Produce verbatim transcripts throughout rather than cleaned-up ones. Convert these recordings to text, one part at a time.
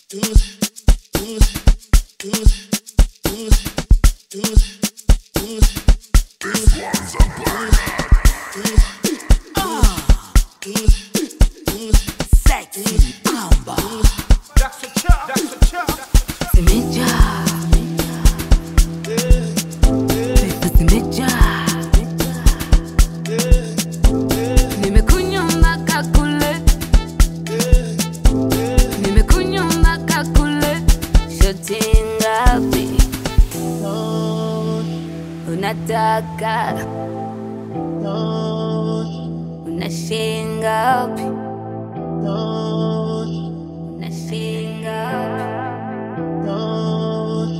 Unataka unashinga wapi? Unashinga wapi?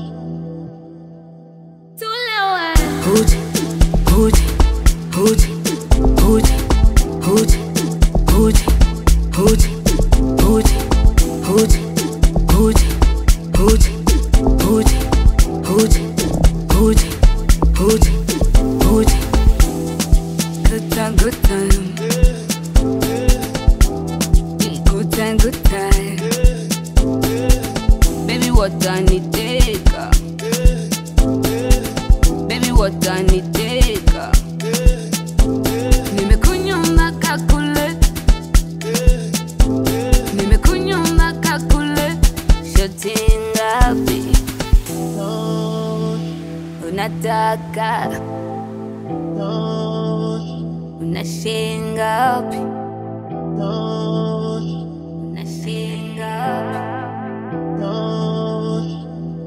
Tulewe Huji, Huji, Huji, Huji, Huji, Huji, Huji, Huji, Huji, Huji, Huji, Huji, Huji, Huji, Huji, Huji. Good time, good time. Good time, good time. Baby, what I need take. Baby, what I need take. Nimekunywa mpaka kule. Nimekunywa mpaka kule. Shoti ngapi? Unataka unashinga wapi? Unashinga wapi?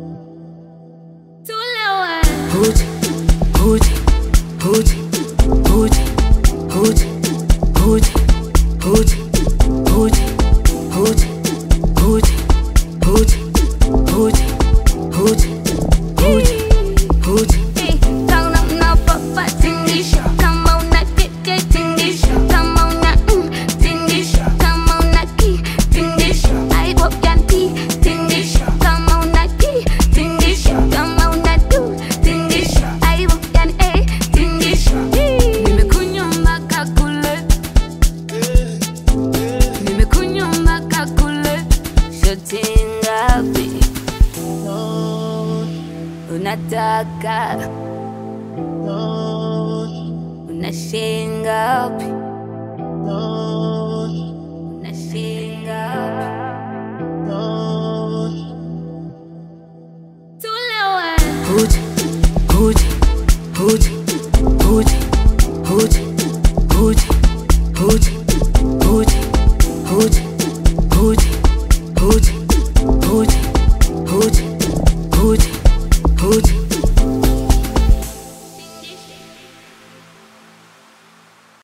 Tulewe Huji, Huji, Huji, Huji, Huji, Huji, Huji, Huji, Huji, Huji, Huji, Huji, Huji, Huji, Huji. Kau nak napa tingisha, kama una kete tingisha, kama una mm tingisha, kama una ki tingisha, ai go yanti tingisha, kama una ki tingisha, kama una du tingisha, ai go yan eh tingisha. Nimekunywa mpaka kule, nimekunywa mpaka kule. Shoti ngapi? Unataka unashinga wapi?